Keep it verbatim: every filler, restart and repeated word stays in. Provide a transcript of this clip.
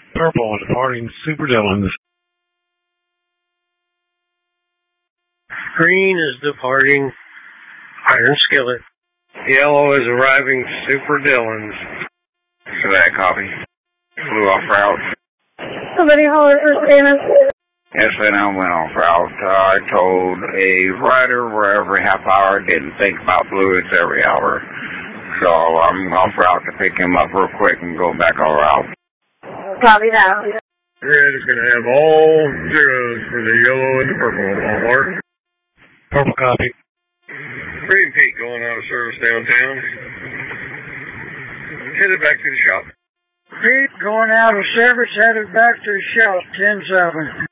Purple departing Super Dillons. Green is departing Iron Skillet. Yellow is arriving Super Dillons. So that copy. Flew off route. Somebody holler for Santa. Yes, and I went off route. Uh, I told a rider where every half hour didn't think about fluids every hour. So I'm off route to pick him up real quick and go back on route. Copy that. Red is going to have all zeros for the yellow and the purple. Mark. Purple copy. Green Pete going out of service downtown. Headed back to the shop. Pete going out of service, headed back to the shop, ten seven.